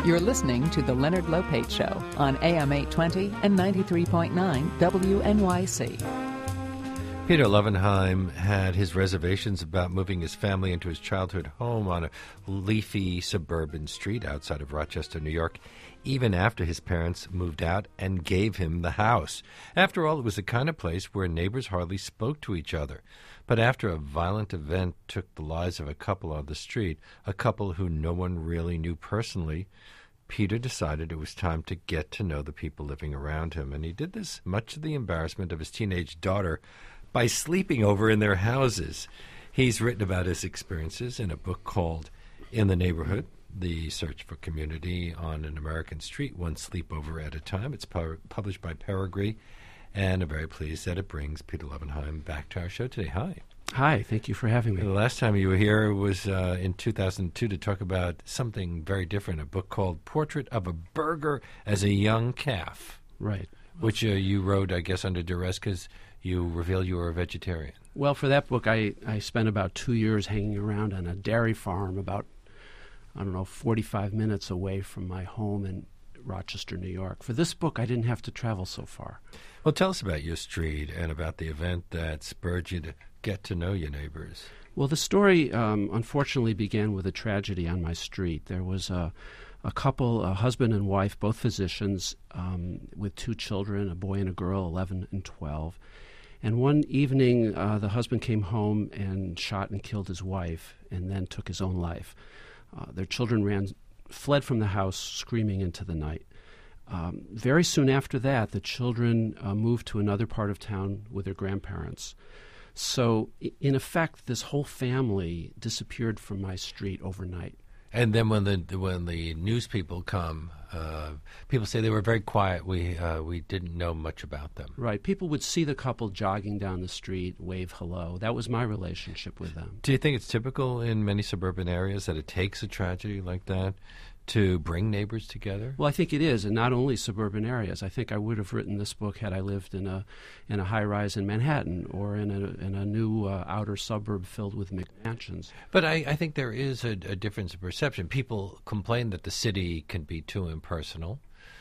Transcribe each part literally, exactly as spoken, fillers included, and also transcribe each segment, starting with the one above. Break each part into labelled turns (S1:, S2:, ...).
S1: You're listening to The Leonard Lopate Show on A M eight twenty and ninety-three point nine W N Y C.
S2: Peter Levenheim had his reservations about moving his family into his childhood home on a leafy suburban street outside of Rochester, New York, even after his parents moved out and gave him the house. After all, it was the kind of place where neighbors hardly spoke to each other. But after a violent event took the lives of a couple on the street, a couple who no one really knew personally, Peter decided it was time to get to know the people living around him. And he did this much to the embarrassment of his teenage daughter by sleeping over in their houses. He's written about his experiences in a book called In the Neighborhood, The Search for Community on an American Street, One Sleepover at a Time. It's pu- published by Peregrine, and I'm very pleased that it brings Peter Levenheim back to our show today. Hi.
S3: Hi, thank you for having me.
S2: The last time you were here was uh, in two thousand two to talk about something very different, a book called Portrait of a Burger as a Young Calf.
S3: Right.
S2: Which uh, you wrote, I guess, under duress because you revealed you were a vegetarian.
S3: Well, for that book, I, I spent about two years hanging around on a dairy farm about, I don't know, forty-five minutes away from my home in Rochester, New York. For this book, I didn't have to travel so far.
S2: Well, tell us about your street and about the event that spurred you to get to know your neighbors.
S3: Well, the story, um, unfortunately, began with a tragedy on my street. There was a, a couple, a husband and wife, both physicians, um, with two children, a boy and a girl, eleven and twelve. And one evening, uh, the husband came home and shot and killed his wife and then took his own life. Uh, their children ran, fled from the house, screaming into the night. Um, very soon after that, the children uh, moved to another part of town with their grandparents. So, in effect, this whole family disappeared from my street overnight.
S2: And then when the when the news people come, uh, people say they were very quiet. We uh, we didn't know much about them.
S3: Right. People would see the couple jogging down the street, wave hello. That was my relationship with them.
S2: Do you think it's typical in many suburban areas that it takes a tragedy like that to bring neighbors together?
S3: Well, I think it is, and not only suburban areas. I think I would have written this book had I lived in a in a high rise in Manhattan or in a in a new uh, outer suburb filled with McMansions.
S2: But I, I think there is a, a difference in perception. People complain that the city can be too impersonal.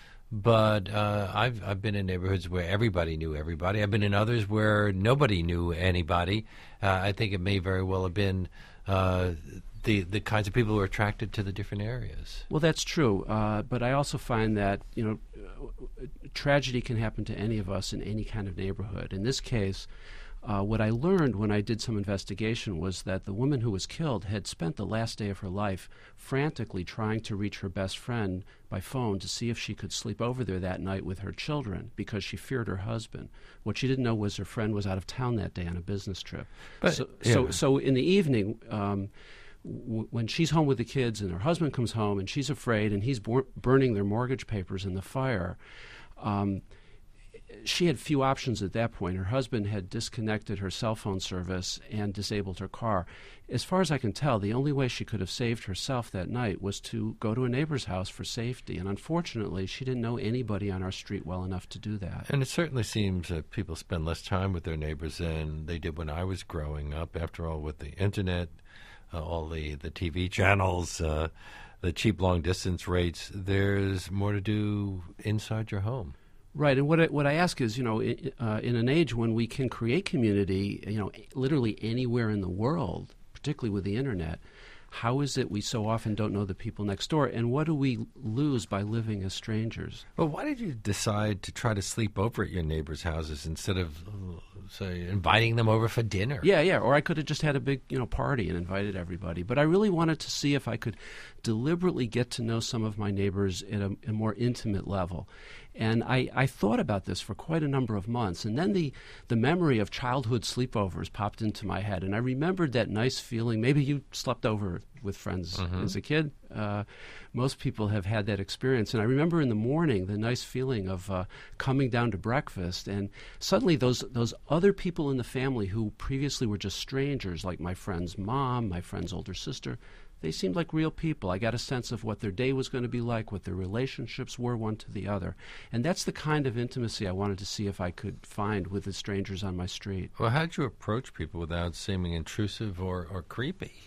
S2: But uh, I've I've been in neighborhoods where everybody knew everybody. I've been in others where nobody knew anybody. Uh, I think it may very well have been uh, the the kinds of people who are attracted to the different areas.
S3: Well, that's true. Uh, but I also find that, you know, uh, tragedy can happen to any of us in any kind of neighborhood. In this case, uh, what I learned when I did some investigation was that the woman who was killed had spent the last day of her life frantically trying to reach her best friend by phone to see if she could sleep over there that night with her children because she feared her husband. What she didn't know was her friend was out of town that day on a business trip.
S2: But,
S3: so,
S2: yeah.
S3: so, so in the evening, um, w- when she's home with the kids and her husband comes home and she's afraid and he's bur- burning their mortgage papers in the fire, um, she had few options at that point. Her husband had disconnected her cell phone service and disabled her car. As far as I can tell, the only way she could have saved herself that night was to go to a neighbor's house for safety. And unfortunately, she didn't know anybody on our street well enough to do that.
S2: And it certainly seems that people spend less time with their neighbors than they did when I was growing up. After all, with the Internet, uh, all the, the T V channels, uh, the cheap long-distance rates, there's more to do inside your home.
S3: Right, and what I, what I ask is, you know, in, uh, in an age when we can create community, you know, literally anywhere in the world, particularly with the Internet, how is it we so often don't know the people next door, and what do we lose by living as strangers?
S2: Well, why did you decide to try to sleep over at your neighbors' houses instead of, say, inviting them over for dinner?
S3: Yeah, yeah, or I could have just had a big, you know, party and invited everybody. But I really wanted to see if I could deliberately get to know some of my neighbors at a, a more intimate level. And I, I thought about this for quite a number of months. And then the, the memory of childhood sleepovers popped into my head. And I remembered that nice feeling. Maybe you slept over with friends mm-hmm. as a kid. Uh, most people have had that experience. And I remember in the morning the nice feeling of uh, coming down to breakfast. And suddenly those, those other people in the family who previously were just strangers, like my friend's mom, my friend's older sister, they seemed like real people. I got a sense of what their day was going to be like, what their relationships were one to the other. And that's the kind of intimacy I wanted to see if I could find with the strangers on my street.
S2: Well, how did you approach people without seeming intrusive or, or creepy?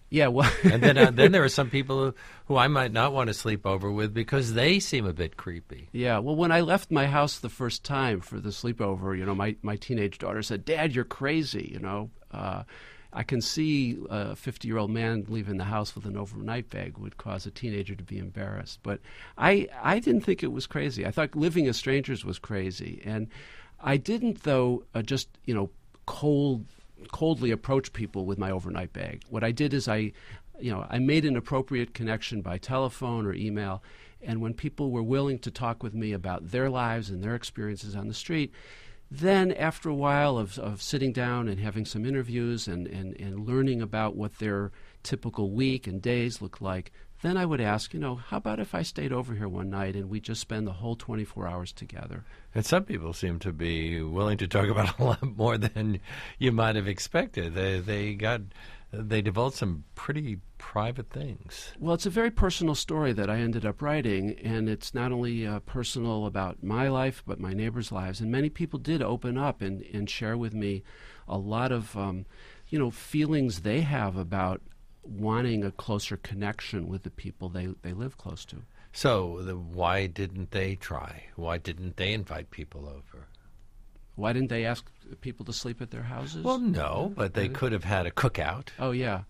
S3: Yeah, well,
S2: and then uh, then there are some people who, who I might not want to sleep over with because they seem a bit creepy.
S3: Yeah, well, when I left my house the first time for the sleepover, you know, my, my teenage daughter said, "Dad, you're crazy," you know. Uh, I can see a fifty-year-old man leaving the house with an overnight bag would cause a teenager to be embarrassed. But I, I didn't think it was crazy. I thought living as strangers was crazy. And I didn't, though, uh, just, you know, cold... coldly approach people with my overnight bag. What I did is I, you know, I made an appropriate connection by telephone or email, and when people were willing to talk with me about their lives and their experiences on the street, then after a while of, of sitting down and having some interviews and, and, and learning about what their typical week and days look like, then I would ask, you know, how about if I stayed over here one night and we just spend the whole twenty-four hours together?
S2: And some people seem to be willing to talk about a lot more than you might have expected. They they got they divulged some pretty private things.
S3: Well, it's a very personal story that I ended up writing, and it's not only uh, personal about my life, but my neighbors' lives. And many people did open up and, and share with me a lot of, um, you know, feelings they have about wanting a closer connection with the people they, they live close to.
S2: So the, why didn't they try? Why didn't they invite people over?
S3: Why didn't they ask people to sleep at their houses?
S2: Well, no, but they could have had a cookout.
S3: Oh, yeah.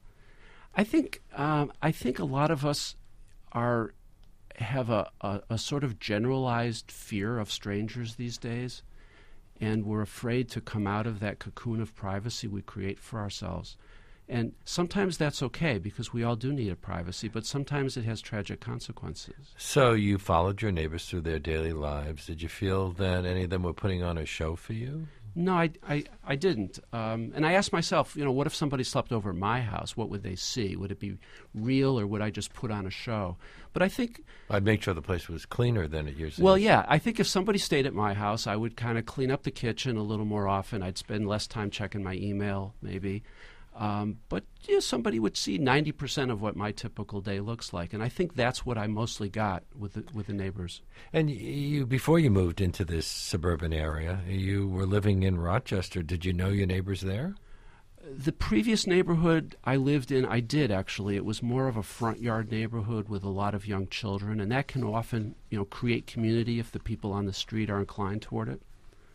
S3: I think um, I think a lot of us are have a, a, a sort of generalized fear of strangers these days, and we're afraid to come out of that cocoon of privacy we create for ourselves. And sometimes that's okay because we all do need a privacy, but sometimes it has tragic consequences.
S2: So you followed your neighbors through their daily lives. Did you feel that any of them were putting on a show for you?
S3: No, I, I, I didn't. Um, and I asked myself, you know, what if somebody slept over at my house? What would they see? Would it be real or would I just put on a show? But I think...
S2: I'd make sure the place was cleaner than it usually
S3: well,
S2: is.
S3: Well, yeah. I think if somebody stayed at my house, I would kind of clean up the kitchen a little more often. I'd spend less time checking my email, maybe. Um, but you know, somebody would see ninety percent of what my typical day looks like, and I think that's what I mostly got with the, with the neighbors.
S2: And you, before you moved into this suburban area, you were living in Rochester. Did you know your neighbors there?
S3: The previous neighborhood I lived in, I did actually. It was more of a front yard neighborhood with a lot of young children, and that can often, you know, create community if the people on the street are inclined toward it.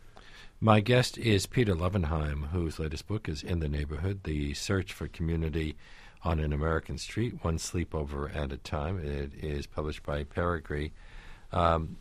S2: My guest is Peter Levenheim, whose latest book is In the Neighborhood, The Search for Community on an American Street, One Sleepover at a Time. It is published by Peregrine. Um,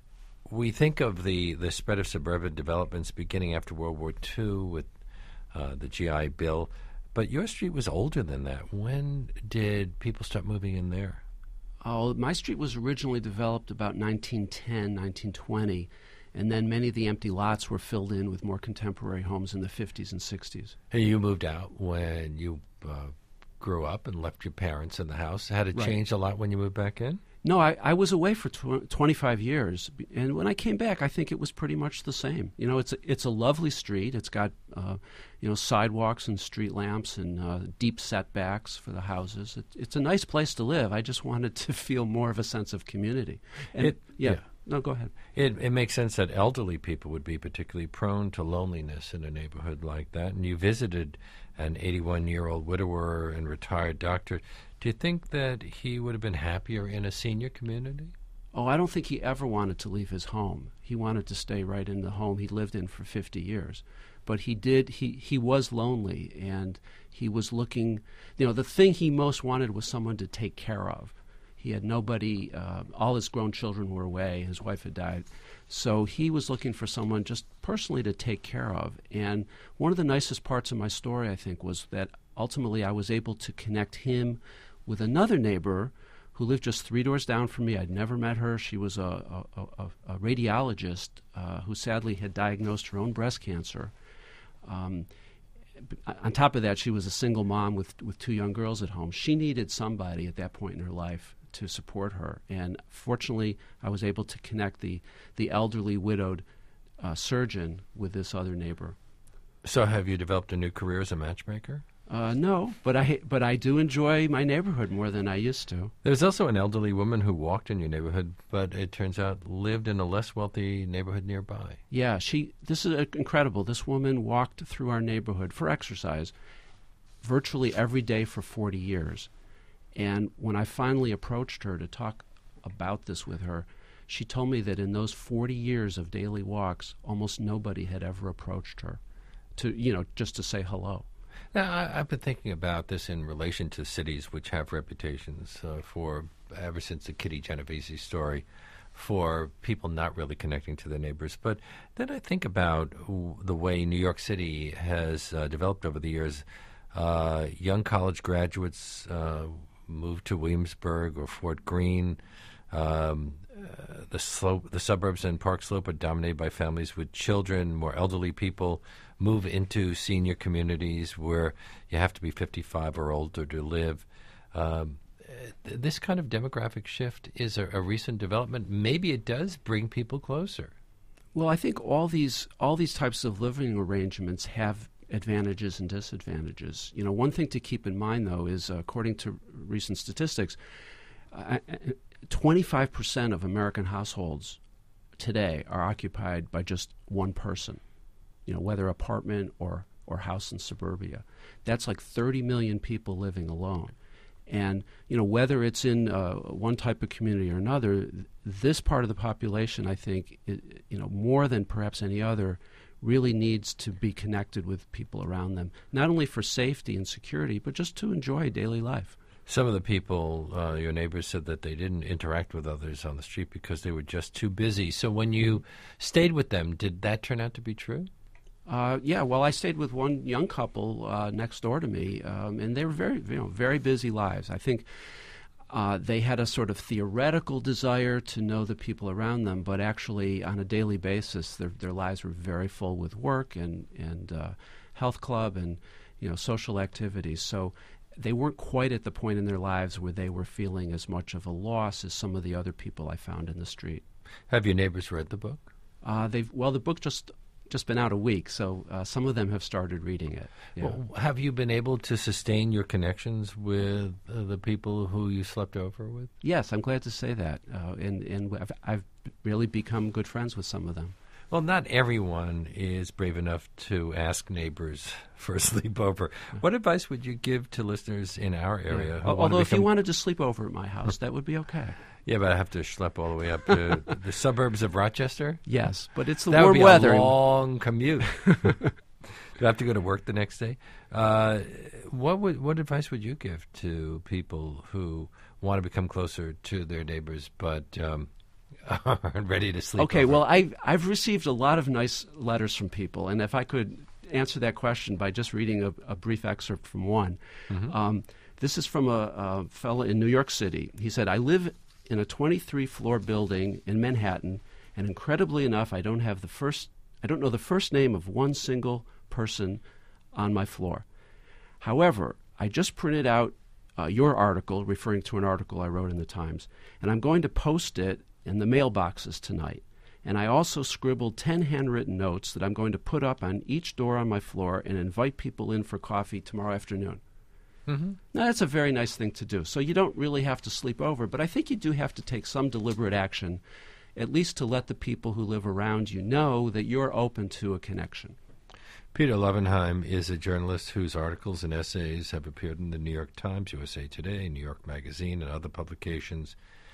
S2: we think of the, the spread of suburban developments beginning after World War Two with uh, the G I Bill, but your street was older than that. When did people start moving in there?
S3: Oh, my street was originally developed about nineteen ten, nineteen twenty. And then many of the empty lots were filled in with more contemporary homes in the fifties and sixties.
S2: And you moved out when you uh, grew up and left your parents in the house. Had it
S3: Right.
S2: changed a lot when you moved back in?
S3: No, I, I was away for tw- twenty-five years. And when I came back, I think it was pretty much the same. You know, it's a, it's a lovely street. It's got, uh, you know, sidewalks and street lamps and uh, deep setbacks for the houses. It, it's a nice place to live. I just wanted to feel more of a sense of community. And
S2: It-
S3: yeah.
S2: yeah.
S3: No, go ahead.
S2: It, it makes sense that elderly people would be particularly prone to loneliness in a neighborhood like that. And you visited an eighty-one-year-old widower and retired doctor. Do you think that he would have been happier in a senior community?
S3: Oh, I don't think he ever wanted to leave his home. He wanted to stay right in the home he lived in for fifty years. But he did, he, he was lonely, and he was looking, you know, the thing he most wanted was someone to take care of. He had nobody, uh, all his grown children were away, his wife had died. So he was looking for someone just personally to take care of. And one of the nicest parts of my story, I think, was that ultimately I was able to connect him with another neighbor who lived just three doors down from me. I'd never met her. She was a, a, a, a radiologist uh, who sadly had diagnosed her own breast cancer. Um, on top of that, she was a single mom with, with two young girls at home. She needed somebody at that point in her life to support her. And fortunately, I was able to connect the, the elderly widowed uh, surgeon with this other neighbor.
S2: So have you developed a new career as a matchmaker?
S3: Uh, no, but I but I do enjoy my neighborhood more than I used to.
S2: There's also an elderly woman who walked in your neighborhood, but it turns out lived in a less wealthy neighborhood nearby.
S3: Yeah, she. This is uh, incredible. This woman walked through our neighborhood for exercise virtually every day for forty years. And when I finally approached her to talk about this with her, she told me that in those forty years of daily walks, almost nobody had ever approached her to, you know, just to say hello.
S2: Now, I, I've been thinking about this in relation to cities which have reputations uh, for, ever since the Kitty Genovese story, for people not really connecting to their neighbors. But then I think about w- the way New York City has uh, developed over the years. Uh, young college graduates uh, move to Williamsburg or Fort Greene. Um, uh, the slope, the suburbs and Park Slope are dominated by families with children. More elderly people move into senior communities where you have to be fifty-five or older to live. Um, th- this kind of demographic shift is a, a recent development. Maybe it does bring people closer.
S3: Well, I think all these all these types of living arrangements have advantages and disadvantages. You know, one thing to keep in mind, though, is uh, according to recent statistics, uh, twenty-five percent of American households today are occupied by just one person, you know, whether apartment or, or house in suburbia. That's like thirty million people living alone. And, you know, whether it's in uh, one type of community or another, th- this part of the population, I think, it, you know, more than perhaps any other, really needs to be connected with people around them, not only for safety and security, but just to enjoy daily life.
S2: Some of the people, uh, your neighbors, said that they didn't interact with others on the street because they were just too busy. So when you stayed with them, did that turn out to be true?
S3: Uh, yeah, well, I stayed with one young couple uh, next door to me, um, and they were very, you know, very busy lives. I think uh, they had a sort of theoretical desire to know the people around them, but actually, on a daily basis, their their lives were very full with work and and uh, health club and you know social activities. So they weren't quite at the point in their lives where they were feeling as much of a loss as some of the other people I found in the street.
S2: Have your neighbors read the book?
S3: Uh, they've well, the book just. just been out a week, so uh, some of them have started reading it. Yeah.
S2: Well, have you been able to sustain your connections with uh, the people who you slept over with?
S3: Yes, I'm glad to say that, uh, and and I've, I've really become good friends with some of them.
S2: Well, not everyone is brave enough to ask neighbors for a sleepover. What advice would you give to listeners in our area?
S3: Yeah.
S2: Who
S3: Although,
S2: want
S3: if
S2: to
S3: you
S2: become...
S3: wanted to sleep over at my house, that would be okay.
S2: Yeah, but I have to schlep all the way up to the suburbs of Rochester?
S3: Yes, but it's the
S2: that
S3: warm
S2: would be
S3: weather.
S2: a long commute. Do I have to go to work the next day? Uh, what would what advice would you give to people who want to become closer to their neighbors but um, aren't ready to sleep
S3: Okay,
S2: over?
S3: well, I've, I've received a lot of nice letters from people, and if I could answer that question by just reading a, a brief excerpt from one.
S2: Mm-hmm.
S3: Um, this is from a, a fellow in New York City. He said, I live in a twenty-three floor building in Manhattan, and incredibly enough, I don't have the first, I don't know the first name of one single person on my floor. However, I just printed out uh, your article, referring to an article I wrote in the Times, and I'm going to post it in the mailboxes tonight. And I also scribbled ten handwritten notes that I'm going to put up on each door on my floor and invite people in for coffee tomorrow afternoon.
S2: Mm-hmm.
S3: Now, that's a very nice thing to do. So you don't really have to sleep over, but I think you do have to take some deliberate action, at least to let the people who live around you know that you're open to a connection.
S2: Peter Levenheim is a journalist whose articles and essays have appeared in the New York Times, U S A Today, New York Magazine, and other publications.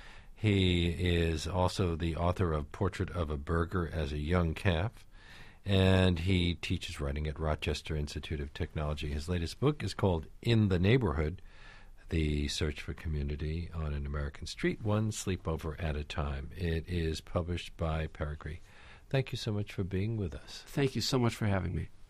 S2: He is also the author of Portrait of a Burger as a Young Calf, and he teaches writing at Rochester Institute of Technology. His latest book is called In the Neighborhood, The Search for Community on an American Street, One Sleepover at a Time. It is published by Peregrine. Thank you so much for being with us.
S3: Thank you so much for having me.